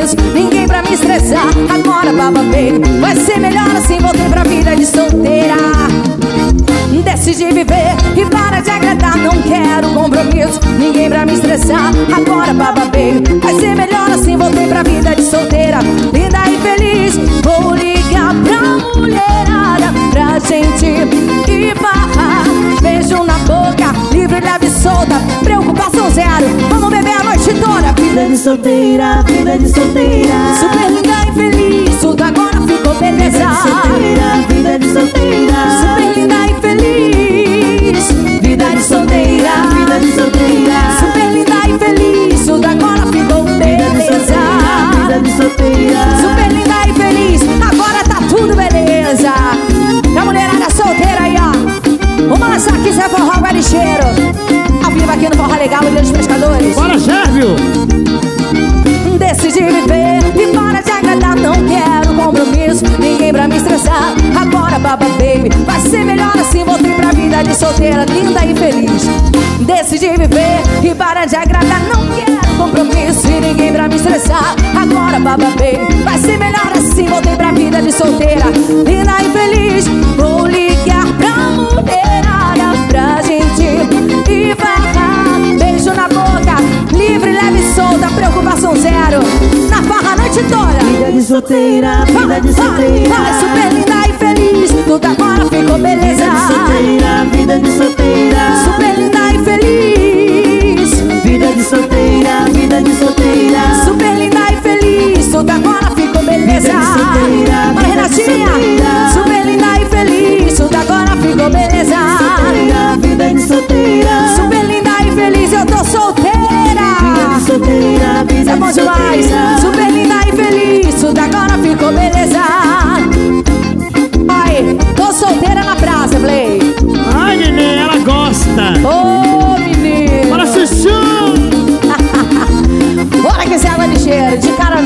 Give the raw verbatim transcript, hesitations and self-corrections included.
compromisso, ninguém pra me estressar. Agora baba baby, vai ser melhor assim. Voltei pra vida de solteira. Decidi viver e para de agradar. Não quero compromisso, ninguém pra me estressar. Agora baba baby, vai ser melhor assim. Voltei pra vida de solteira, linda e feliz. Vou ligar pra mulherada pra gente ir barrar. Beijo na boca, livre, leve e solta, preocupação zero. Vamos beber a noite toda. Vida de solteira, vida de solteira, super linda e feliz, tudo agora ficou beleza. Vida de solteira, vida de solteira, super linda e feliz. Vida de solteira, vida de solteira, super linda e feliz, tudo agora ficou beleza. Vida de solteira, super linda e feliz, agora tá tudo beleza. A mulherada solteira aí, ó, vamos lançar aqui Zé Forró Água Lixeiro, ao vivo aqui no Forró Legal, Ilha dos Pescadores. Bora, Sérvio! Decidi viver e para de agradar. Não quero compromisso, ninguém pra me estressar. Agora baba baby, vai ser melhor assim. Voltei pra vida de solteira, linda e feliz. Decidi viver e para de agradar. Não quero compromisso e ninguém pra me estressar. Agora baba baby, vai ser melhor assim. Voltei pra vida de solteira, linda e feliz. Vou ligar pra mulherada pra gente ir barrar. Beijo na boca, livre, leve e solta, preocupação zero. Na farra a noite toda. Vida de solteira, vida de solteira, vai, vai, super linda e feliz, tudo agora ficou beleza. Vida de solteira, vida de solteira, super linda e feliz. Vida de solteira, vida de solteira, super linda e feliz, tudo agora ficou beleza. Bora, Renatinha, super linda e feliz, tudo agora ficou beleza. Vida de solteira, super linda e feliz, eu tô solteira. Vida de solteira, vida é bom de demais. solteira, Super linda e feliz, tudo agora ficou beleza. Ai, tô solteira na praça, Play. Ai, neném, ela gosta. Ô, oh, menino. Bora, Chuchu! Bora que esse água de cheiro, de cara